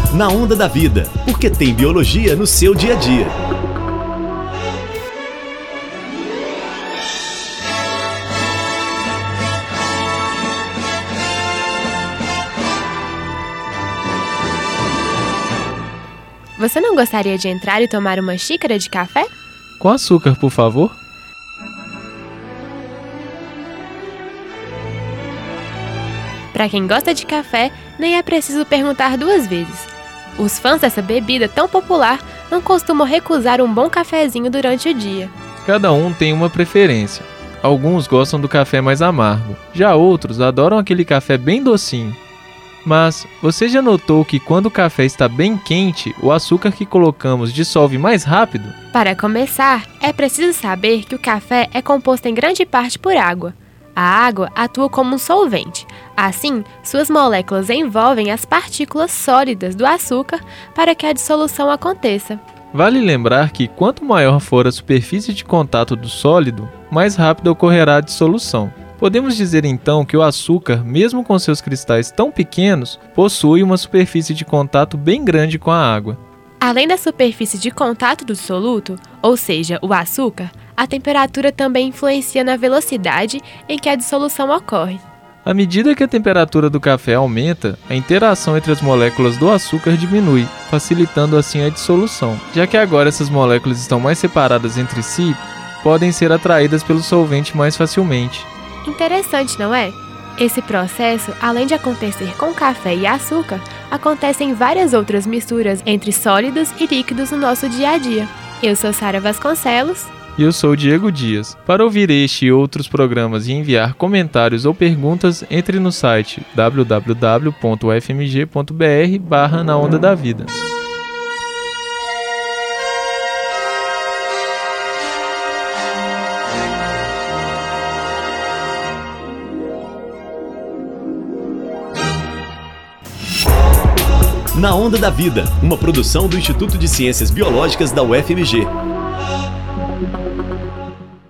Na Onda da Vida, porque tem biologia no seu dia a dia. Você não gostaria de entrar e tomar uma xícara de café? Com açúcar, por favor. Para quem gosta de café, nem é preciso perguntar duas vezes. Os fãs dessa bebida tão popular não costumam recusar um bom cafezinho durante o dia. Cada um tem uma preferência. Alguns gostam do café mais amargo, já outros adoram aquele café bem docinho. Mas você já notou que quando o café está bem quente, o açúcar que colocamos dissolve mais rápido? Para começar, é preciso saber que o café é composto em grande parte por água. A água atua como um solvente. Assim, suas moléculas envolvem as partículas sólidas do açúcar para que a dissolução aconteça. Vale lembrar que quanto maior for a superfície de contato do sólido, mais rápido ocorrerá a dissolução. Podemos dizer então que o açúcar, mesmo com seus cristais tão pequenos, possui uma superfície de contato bem grande com a água. Além da superfície de contato do soluto, ou seja, o açúcar, a temperatura também influencia na velocidade em que a dissolução ocorre. À medida que a temperatura do café aumenta, a interação entre as moléculas do açúcar diminui, facilitando assim a dissolução. Já que agora essas moléculas estão mais separadas entre si, podem ser atraídas pelo solvente mais facilmente. Interessante, não é? Esse processo, além de acontecer com café e açúcar, acontece em várias outras misturas entre sólidos e líquidos no nosso dia a dia. Eu sou Sara Vasconcelos. E eu sou Diego Dias. Para ouvir este e outros programas e enviar comentários ou perguntas, entre no site www.ufmg.br/Na Onda da Vida. Na Onda da Vida, uma produção do Instituto de Ciências Biológicas da UFMG.